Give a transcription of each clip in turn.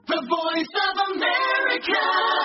The Voice of America.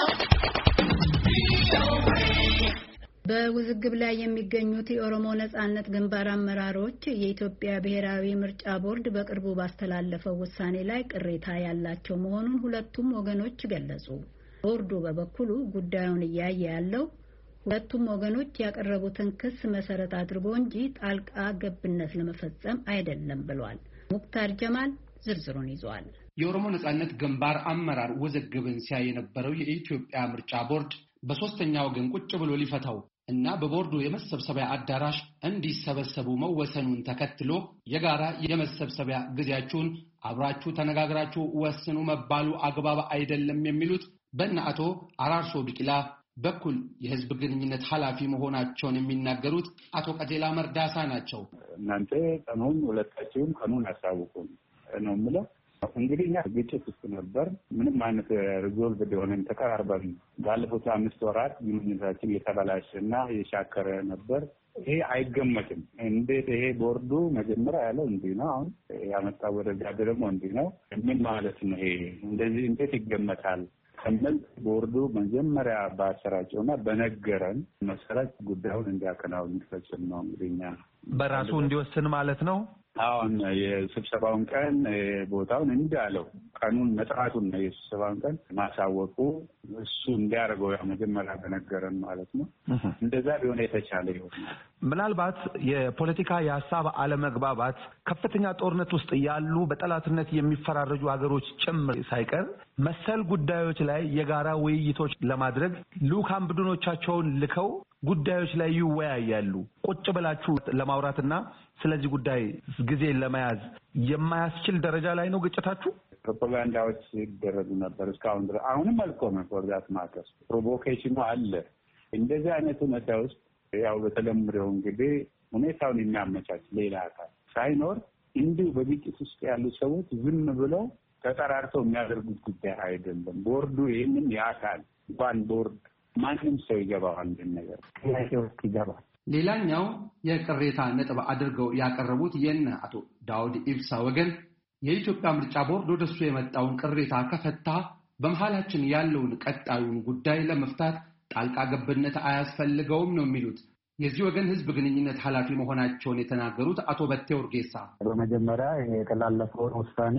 በውዝግብ ላይ የሚገኙት የኦሮሞ ነጻነት ግንባር አመራሮች የኢትዮጵያ ብሔራዊ ምርጫ ቦርድ በቅርቡ ባስተላለፈው ውሳኔ ላይ ቅሬታ ያላቸው መሆኑን ሁለቱም ወገኖች ገለጹ። ቦርዱ በበኩሉ ጉዳዩን እያየ ያለው ሁለቱም ወገኖች ያቀረቡትን ክስ መሰረት አድርጎ እንጂ ጣልቃ ገብነት ለመፈጸም አይደለም ብሏል። ሙክታር ጀማል ዝርዝሩን ይዟል። የኦሮሞ ነጻነት ግንባር አመራር ውዝግብን ሲያይ የነበረው የኢትዮጵያ ምርጫ ቦርድ በሶስተኛ ወገን ቁጭ ብሎ ሊፈታው እና በቦርዱ የመሰብሰቢያ አዳራሽ እንዲሰበሰቡ መወሰኑን ተከትሎ የጋራ የመሰብሰቢያ ጊዜያችሁን አብራችሁ ተነጋግራችሁ ወስኑ መባሉ አግባብ አይደለም የሚሉት በእነ አቶ አራርሶ ቢቂላ በኩል የህዝብ ግንኙነት ኃላፊ መሆናቸውን የሚናገሩት አቶ ቀጀላ መርዳሳ ናቸው። እናንተ ቀኑን ሁለታችሁም ቀኑን አሳውቁን ነው የምለው። እንግዲህ እኛ ግጭት ውስጥ ነበር። ምንም አይነት ሪዞልቭ የሆነን ተቀራርበን ባለፉት 5 ወራት ግንኙነታችን የተበላሸና የሻከረ ነበር። ይሄ አይገመትም። እንዴት ይሄ ቦርዱ መጀመሪያ ያለው እንዲህ ነው፣ አሁን ያመጣው ወደዛ ደግሞ እንዲህ ነው። ምን ማለት ነው? ይሄ እንደዚህ እንዴት ይገመታል? ከመል ቦርዱ መጀመሪያ ባሰራጨውና በነገረን መሰረት ጉዳዩን እንዲያከናውን እንዲፈጽም ነው። እንግዲህ እኛ በራሱ እንዲወስን ማለት ነው። አሁን የስብሰባውን ቀን ቦታውን እንዳለው ቀኑን መጥራቱን ነው የስብሰባውን ቀን ማሳወቁ እሱ እንዲያደርገው ያ መጀመሪያ በነገረን ማለት ነው። እንደዛ ቢሆን የተቻለ ይሆናል። ምናልባት የፖለቲካ የሀሳብ አለመግባባት ከፍተኛ ጦርነት ውስጥ ያሉ በጠላትነት የሚፈራረጁ ሀገሮች ጭምር ሳይቀር መሰል ጉዳዮች ላይ የጋራ ውይይቶች ለማድረግ ልኡካን ቡድኖቻቸውን ልከው ጉዳዮች ላይ ይወያያሉ። ቁጭ ብላችሁ ለማውራትና ስለዚህ ጉዳይ ጊዜ ለመያዝ የማያስችል ደረጃ ላይ ነው ግጭታችሁ። ፕሮፓጋንዳዎች ይደረጉ ነበር እስካሁን ድረስ። አሁንም አልቆመም። ፎርዛት ማከስ ፕሮቮኬሽኑ አለ። እንደዚህ አይነት ሁኔታ ውስጥ ያው በተለምደው እንግዲህ ሁኔታውን የሚያመቻች ሌላ አካል ሳይኖር እንዲሁ በግጭት ውስጥ ያሉ ሰዎች ዝም ብለው ተጠራርተው የሚያደርጉት ጉዳይ አይደለም። ቦርዱ ይህንን ያካል እንኳን ቦርድ ማንም ሰው ይገባዋል ነገር ያይወት ይገባል። ሌላኛው የቅሬታ ነጥብ አድርገው ያቀረቡት የነ አቶ ዳውድ ኢብሳ ወገን የኢትዮጵያ ምርጫ ቦርድ ወደሱ የመጣውን ቅሬታ ከፈታ በመሃላችን ያለውን ቀጣዩን ጉዳይ ለመፍታት ጣልቃ ገብነት አያስፈልገውም ነው የሚሉት። የዚህ ወገን ህዝብ ግንኙነት ኃላፊ መሆናቸውን የተናገሩት አቶ በቴ ኡርጌሳ በመጀመሪያ የተላለፈውን ውሳኔ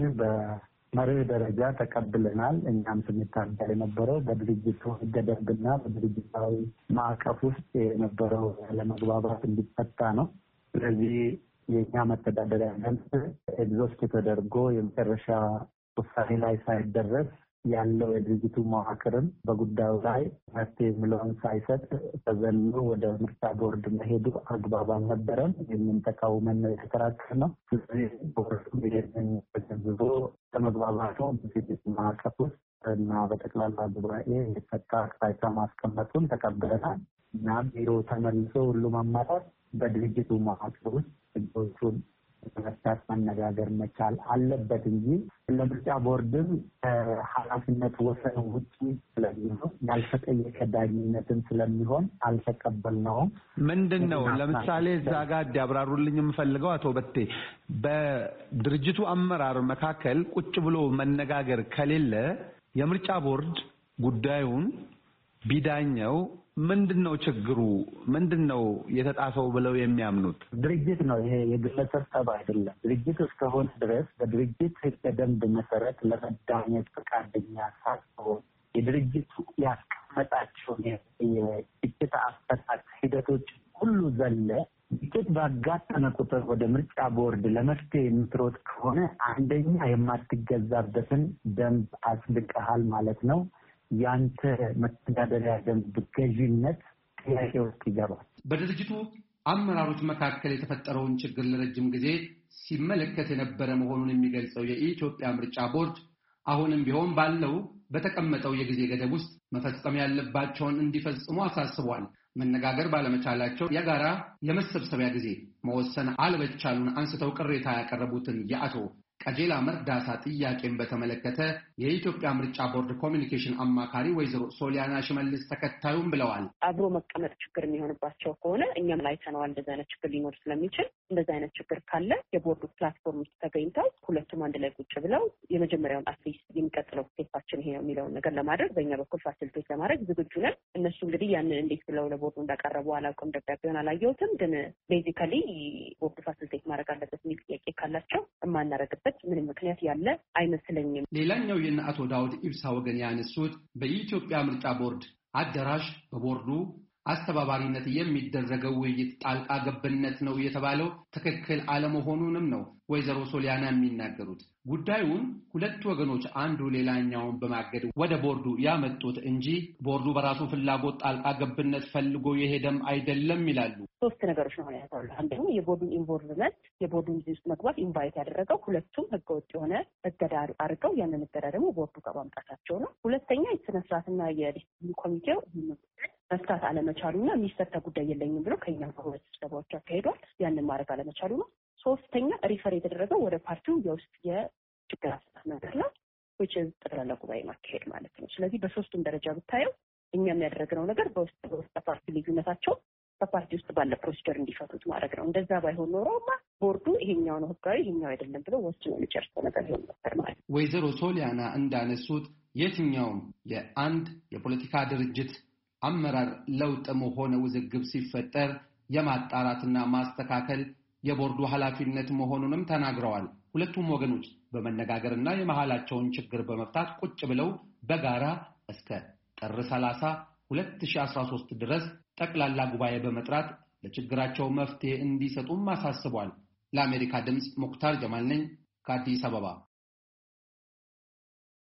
በመርህ ደረጃ ተቀብለናል። እኛም ስንታገል የነበረው በድርጅቱ ህገ ደንብና በድርጅታዊ ማዕቀፍ ውስጥ የነበረው ለመግባባት እንዲፈታ ነው። ስለዚህ የኛ መተዳደሪያ ደንብ ኤግዞስት ተደርጎ የመጨረሻ ውሳኔ ላይ ሳይደረስ ያለው የድርጅቱ መዋቅርም በጉዳዩ ላይ መፍትሄ የሚለውን ሳይሰጥ ተዘሎ ወደ ምርጫ ቦርድ መሄዱ አግባብ አልነበረም። ይህንን ተቃውመን ነው የተከራከርነው። ስለዚህ ቦርዱ ይህንን ተገንዝቦ ለመግባባቱ በድርጅቱ ማዕቀፍ ውስጥ እና በጠቅላላ ጉባኤ የፈታ አቅጣጫ ማስቀመጡን ተቀብለናል እና ቢሮ ተመልሶ ሁሉም አማራጭ በድርጅቱ መዋቅር ውስጥ ህጎቹን መፍታት መነጋገር መቻል አለበት እንጂ ለምርጫ ቦርድም ኃላፊነት ወሰን ውጪ ስለሚሆን ያልተጠየቀ ዳኝነትን ስለሚሆን አልተቀበልነውም። ምንድነው ለምሳሌ ዛጋ ያብራሩልኝ የምፈልገው አቶ በቴ በድርጅቱ አመራር መካከል ቁጭ ብሎ መነጋገር ከሌለ የምርጫ ቦርድ ጉዳዩን ቢዳኘው ምንድነው ችግሩ? ምንድነው የተጣሰው ብለው የሚያምኑት? ድርጅት ነው ይሄ የግለሰብ ጠብ አይደለም። ድርጅት እስከሆነ ድረስ በድርጅት ህገ ደንብ መሰረት ለመዳኘት ፈቃደኛ ሳይሆን የድርጅቱ ያስቀመጣቸው የግጭት አፈታት ሂደቶች ሁሉ ዘለ ግጭት ባጋጠመ ቁጥር ወደ ምርጫ ቦርድ ለመፍትሄ የምትሮጥ ከሆነ አንደኛ የማትገዛበትን ደንብ አጽድቀሃል ማለት ነው። ያንተ መተዳደሪያ ደንብ ገዢነት ጥያቄ ውስጥ ይገባል። በድርጅቱ አመራሮች መካከል የተፈጠረውን ችግር ለረጅም ጊዜ ሲመለከት የነበረ መሆኑን የሚገልጸው የኢትዮጵያ ምርጫ ቦርድ አሁንም ቢሆን ባለው በተቀመጠው የጊዜ ገደብ ውስጥ መፈጸም ያለባቸውን እንዲፈጽሙ አሳስቧል። መነጋገር ባለመቻላቸው የጋራ የመሰብሰቢያ ጊዜ መወሰን አለመቻሉን አንስተው ቅሬታ ያቀረቡትን የአቶ ቀጀላ መርዳሳ ጥያቄን በተመለከተ የኢትዮጵያ ምርጫ ቦርድ ኮሚኒኬሽን አማካሪ ወይዘሮ ሶሊያና ሽመልስ ተከታዩም ብለዋል። አብሮ መቀመጥ ችግር የሚሆንባቸው ከሆነ እኛም አይተነዋል። እንደዛ አይነት ችግር ሊኖር ስለሚችል እንደዛ አይነት ችግር ካለ የቦርዱ ፕላትፎርም ውስጥ ተገኝተው ሁለቱም አንድ ላይ ቁጭ ብለው የመጀመሪያውን አትሊስት የሚቀጥለው ስቴፕ ስኮፓችን ይሄ ነው የሚለውን ነገር ለማድረግ በእኛ በኩል ፋሲሊቴት ለማድረግ ዝግጁ ነን። እነሱ እንግዲህ ያንን እንዴት ብለው ለቦርዱ እንዳቀረቡ አላውቅም፣ ደብዳቤውን አላየሁትም። ግን ቤዚካሊ ቦርዱ ፋሲሊቴት ማድረግ አለበት የሚል ጥያቄ ካላቸው የማናረግበት ምንም ምክንያት ያለ አይመስለኝም። ሌላኛው የእነ አቶ ዳውድ ኢብሳ ወገን ያነሱት በኢትዮጵያ ምርጫ ቦርድ አዳራሽ በቦርዱ አስተባባሪነት የሚደረገው ውይይት ጣልቃ ገብነት ነው የተባለው ትክክል አለመሆኑንም ነው ወይዘሮ ሶሊያና የሚናገሩት። ጉዳዩን ሁለት ወገኖች አንዱ ሌላኛውን በማገድ ወደ ቦርዱ ያመጡት እንጂ ቦርዱ በራሱ ፍላጎት ጣልቃ ገብነት ፈልጎ የሄደም አይደለም ይላሉ። ሶስት ነገሮች ነው ያለው። አንደኛው የቦርዱን ኢንቮልቭመንት የቦርዱን ዚህ ውስጥ መግባት ኢንቫይት ያደረገው ሁለቱም ህገወጥ የሆነ እገዳ አድርገው ያንን እገዳ ደግሞ ቦርዱ ጋር ማምጣታቸው ነው። ሁለተኛ የስነ ስርዓትና የዲሲፕሊን ኮሚቴው መፍታት አለመቻሉና የሚፈታ ጉዳይ የለኝም ብሎ ከኛ ሁለት ስብሰባዎች አካሂዷል። ያንን ማድረግ አለመቻሉ ነው። ሶስተኛ ሪፈር የተደረገው ወደ ፓርቲው የውስጥ የችግር አፈታት መንገድ ነው which is ጠቅላላ ጉባኤ ማካሄድ ማለት ነው። ስለዚህ በሶስቱም ደረጃ ብታየው እኛ የሚያደርገው ነገር በውስጥ ፓርቲ ልዩነታቸው በፓርቲ ውስጥ ባለ ፕሮሲጀር እንዲፈቱት ማድረግ ነው። እንደዛ ባይሆን ኖሮማ ቦርዱ ይሄኛው ነው ህጋዊ ይሄኛው አይደለም ብሎ ወስኖ የሚጨርሰው ነገር ይሆን ነበር ማለት ነው። ወይዘሮ ሶሊያና እንዳነሱት የትኛውም የአንድ የፖለቲካ ድርጅት አመራር ለውጥም ሆነ ውዝግብ ሲፈጠር የማጣራትና ማስተካከል የቦርዱ ኃላፊነት መሆኑንም ተናግረዋል። ሁለቱም ወገኖች በመነጋገርና የመሃላቸውን ችግር በመፍታት ቁጭ ብለው በጋራ እስከ ጥር 30 2013 ድረስ ጠቅላላ ጉባኤ በመጥራት ለችግራቸው መፍትሄ እንዲሰጡም አሳስቧል። ለአሜሪካ ድምፅ ሙክታር ጀማል ነኝ ከአዲስ አበባ።